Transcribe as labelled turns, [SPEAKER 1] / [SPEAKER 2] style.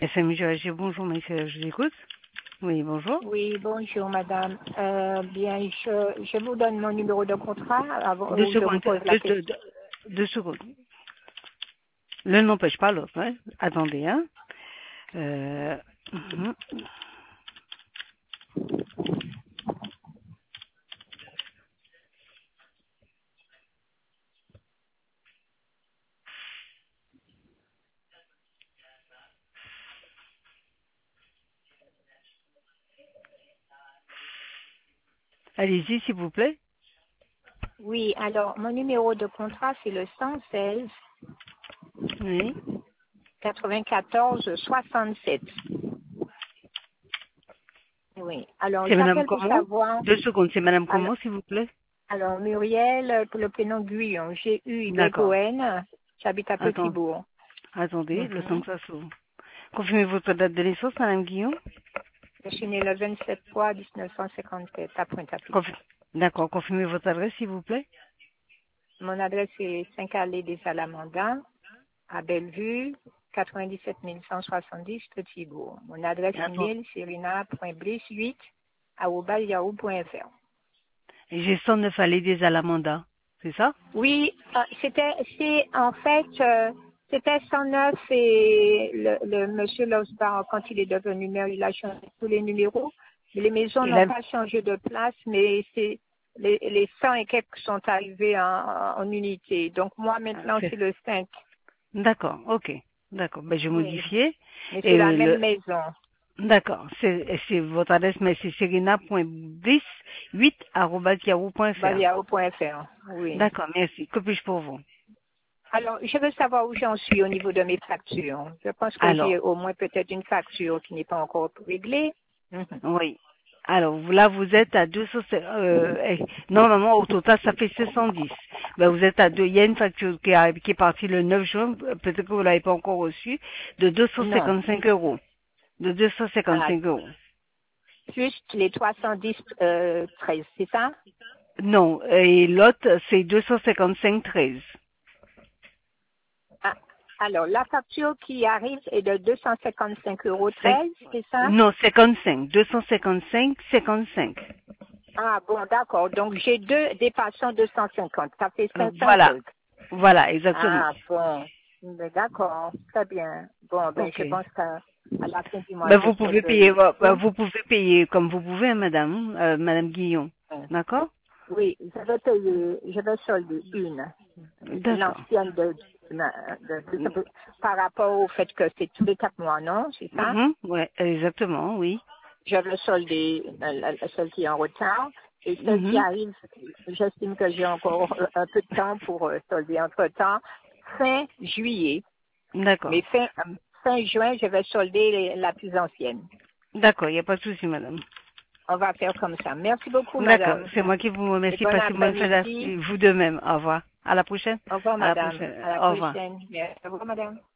[SPEAKER 1] SMU Géorgie, bonjour monsieur, je vous écoute. Oui, bonjour.
[SPEAKER 2] Oui, bonjour madame. Bien, je vous donne mon numéro de contrat avant
[SPEAKER 1] Deux
[SPEAKER 2] où je vous
[SPEAKER 1] secondes,
[SPEAKER 2] pose la question.
[SPEAKER 1] deux secondes. L'un n'empêche pas l'autre, hein. Attendez, hein. Mhm. Allez-y, s'il vous plaît.
[SPEAKER 2] Oui, alors mon numéro de contrat c'est le 116
[SPEAKER 1] Oui.
[SPEAKER 2] 94 67. Oui, alors
[SPEAKER 1] C'est madame
[SPEAKER 2] j'appelle pour
[SPEAKER 1] comment?
[SPEAKER 2] savoir.
[SPEAKER 1] 2 secondes, c'est madame
[SPEAKER 2] Alors,
[SPEAKER 1] comment, s'il vous plaît?
[SPEAKER 2] alors, Muriel, pour le prénom Guyon,
[SPEAKER 1] D'accord.
[SPEAKER 2] Guyon, j'habite à Petit-Bourg.
[SPEAKER 1] Attendez, le temps
[SPEAKER 2] Mhm.
[SPEAKER 1] que ça s'ouvre. Confirmez votre date de naissance, madame Guillaume.
[SPEAKER 2] Je suis née le 27/3/1957 à Pointe-à-Pitre.
[SPEAKER 1] D'accord, confirmez votre adresse, s'il vous plaît.
[SPEAKER 2] Mon adresse est 5 allées des Alamandins, à Bellevue, 97 170 Petit-Bourg. Mon adresse
[SPEAKER 1] Attends.
[SPEAKER 2] email, serena.bliss8@yahoo.fr.
[SPEAKER 1] Et j'ai 109 allées des Alamanda. C'est ça?
[SPEAKER 2] Oui, c'est en fait, c'était 109 et le monsieur Losbar, quand il est devenu maire, il a changé tous les numéros. Mais les maisons
[SPEAKER 1] Et
[SPEAKER 2] n'ont
[SPEAKER 1] là,
[SPEAKER 2] pas changé de place, mais c'est les 100 et quelques sont arrivés en unité. Donc moi maintenant c'est le 5.
[SPEAKER 1] d'accord, ok. D'accord, ben, j'ai
[SPEAKER 2] Oui.
[SPEAKER 1] modifié.
[SPEAKER 2] Mais c'est
[SPEAKER 1] Et
[SPEAKER 2] la même maison.
[SPEAKER 1] d'accord, c'est votre adresse, mais c'est serena.bliss8@yahoo.fr.
[SPEAKER 2] Yahoo.fr. Oui.
[SPEAKER 1] D'accord, merci. Que puis-je pour vous?
[SPEAKER 2] Alors, je veux savoir où j'en suis au niveau de mes factures. Je pense que j'ai
[SPEAKER 1] Alors,
[SPEAKER 2] au moins peut-être une facture qui n'est pas encore réglée. Mhm.
[SPEAKER 1] oui. Alors, là, vous êtes à 200, normalement, au total, ça fait 710. Ben, vous êtes à deux, il y a une facture qui est partie le 9 juin, peut-être que vous l'avez pas encore reçue, de
[SPEAKER 2] Non.
[SPEAKER 1] 255 euros. De
[SPEAKER 2] Ah,
[SPEAKER 1] 255 euros.
[SPEAKER 2] juste les 310 13, c'est ça?
[SPEAKER 1] Non, et l'autre, c'est 255,13.
[SPEAKER 2] Ah, alors, la facture qui arrive est de 255,13
[SPEAKER 1] Cinq-
[SPEAKER 2] €, c'est ça?
[SPEAKER 1] Non, 55. 255, 55.
[SPEAKER 2] Ah, bon, d'accord. Donc, j'ai deux dépassant 250. Ça fait 500
[SPEAKER 1] Voilà.
[SPEAKER 2] quelques.
[SPEAKER 1] Voilà, exactement.
[SPEAKER 2] Ah, bon. Mais d'accord. Très bien. Bon, ben,
[SPEAKER 1] Ok.
[SPEAKER 2] je pense qu'à la fin du mois,
[SPEAKER 1] Ben,
[SPEAKER 2] je solderai tout.
[SPEAKER 1] vous pouvez payer comme vous pouvez, hein, madame, Madame Guillon. D'accord?
[SPEAKER 2] Oui, je vais payer, je vais solder une.
[SPEAKER 1] D'accord.
[SPEAKER 2] L'ancienne par rapport au fait que c'est tous les 4 mois, non? C'est ça?
[SPEAKER 1] Mhm, ouais, exactement, oui.
[SPEAKER 2] Je vais solder celle qui est en retard. Et celle qui
[SPEAKER 1] Mhm.
[SPEAKER 2] arrive, j'estime que j'ai encore un peu de temps pour solder entre-temps. Fin juillet.
[SPEAKER 1] D'accord.
[SPEAKER 2] Mais fin juin, je vais solder la plus ancienne.
[SPEAKER 1] D'accord, il n'y a pas de souci, madame.
[SPEAKER 2] On va faire comme ça. Merci beaucoup,
[SPEAKER 1] D'accord,
[SPEAKER 2] madame.
[SPEAKER 1] c'est moi qui vous
[SPEAKER 2] Et
[SPEAKER 1] remercie.
[SPEAKER 2] bon
[SPEAKER 1] Passez une bonne fin
[SPEAKER 2] après-midi.
[SPEAKER 1] d'après. Vous de même. Au revoir. À la prochaine.
[SPEAKER 2] Au revoir,
[SPEAKER 1] À la
[SPEAKER 2] madame.
[SPEAKER 1] prochaine.
[SPEAKER 2] À la
[SPEAKER 1] Au revoir.
[SPEAKER 2] prochaine. Merci. Au revoir, madame.